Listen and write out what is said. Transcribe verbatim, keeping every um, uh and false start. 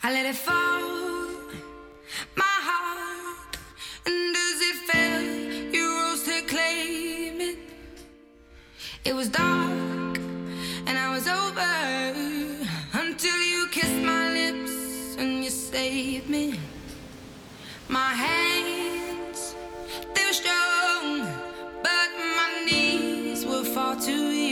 I let it fall, my heart, and as it fell, you rose to claim it. It was dark, and I was over, until you kissed my lips and you saved me. My hands, they were strong, but my knees were far too